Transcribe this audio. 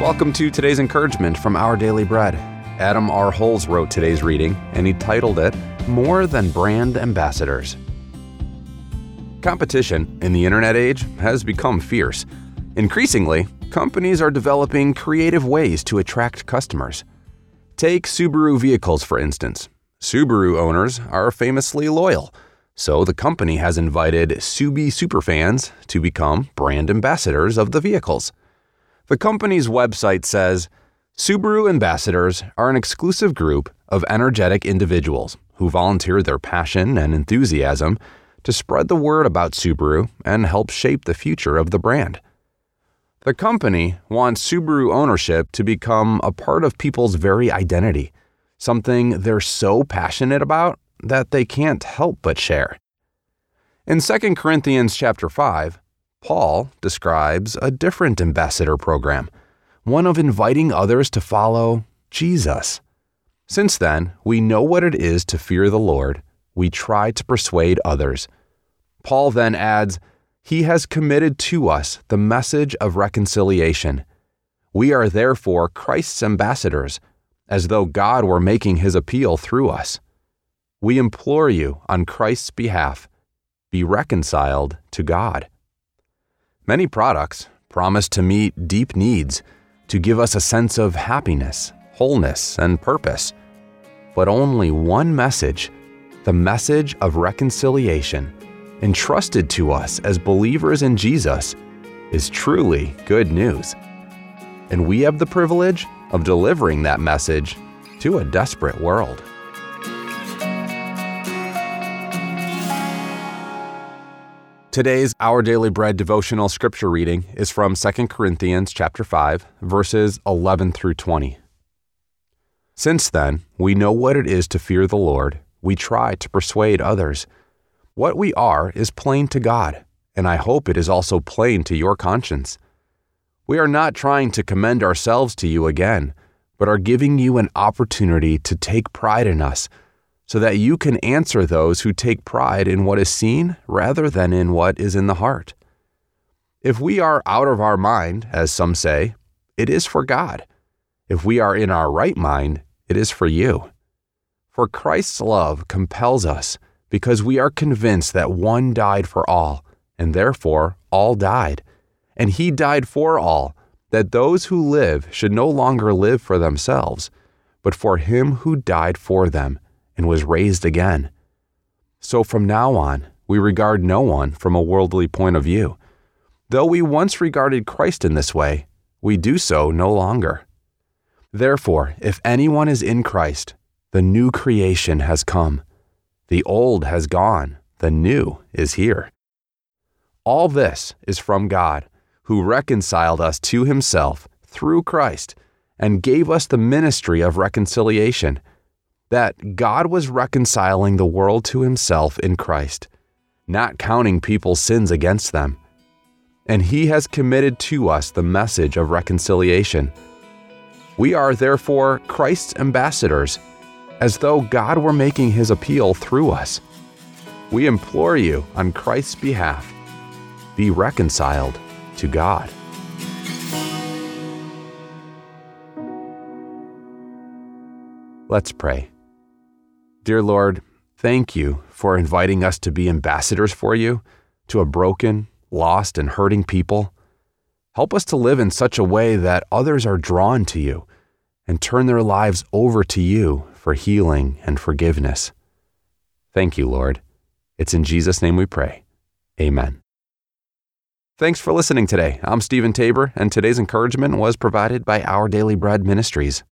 Welcome to today's encouragement from Our Daily Bread. Adam R. Holes wrote today's reading, and he titled it, More Than Brand Ambassadors. Competition in the internet age has become fierce. Increasingly, companies are developing creative ways to attract customers. Take Subaru vehicles, for instance. Subaru owners are famously loyal, so the company has invited Subi superfans to become brand ambassadors of the vehicles. The company's website says, Subaru ambassadors are an exclusive group of energetic individuals who volunteer their passion and enthusiasm to spread the word about Subaru and help shape the future of the brand. The company wants Subaru ownership to become a part of people's very identity, something they're so passionate about that they can't help but share. In 2 Corinthians chapter 5, Paul describes a different ambassador program, one of inviting others to follow Jesus. Since then, we know what it is to fear the Lord. We try to persuade others. Paul then adds, He has committed to us the message of reconciliation. We are therefore Christ's ambassadors, as though God were making his appeal through us. We implore you on Christ's behalf, be reconciled to God. Many products promise to meet deep needs, to give us a sense of happiness, wholeness, and purpose. But only one message, the message of reconciliation, entrusted to us as believers in Jesus, is truly good news. And we have the privilege of delivering that message to a desperate world. Today's Our Daily Bread devotional scripture reading is from 2 Corinthians chapter 5, verses 11 through 20. Since then, we know what it is to fear the Lord. We try to persuade others. What we are is plain to God, and I hope it is also plain to your conscience. We are not trying to commend ourselves to you again, but are giving you an opportunity to take pride in us, so that you can answer those who take pride in what is seen rather than in what is in the heart. If we are out of our mind, as some say, it is for God. If we are in our right mind, it is for you. For Christ's love compels us, because we are convinced that one died for all, and therefore all died. And he died for all, that those who live should no longer live for themselves, but for him who died for them and was raised again. So from now on, we regard no one from a worldly point of view. Though we once regarded Christ in this way, we do so no longer. Therefore, if anyone is in Christ, the new creation has come. The old has gone, the new is here. All this is from God, who reconciled us to himself through Christ and gave us the ministry of reconciliation, that God was reconciling the world to himself in Christ, not counting people's sins against them. And he has committed to us the message of reconciliation. We are therefore Christ's ambassadors, as though God were making his appeal through us. We implore you on Christ's behalf, be reconciled to God. Let's pray. Dear Lord, thank you for inviting us to be ambassadors for you, to a broken, lost, and hurting people. Help us to live in such a way that others are drawn to you and turn their lives over to you for healing and forgiveness. Thank you, Lord. It's in Jesus' name we pray. Amen. Thanks for listening today. I'm Stephen Tabor, and today's encouragement was provided by Our Daily Bread Ministries.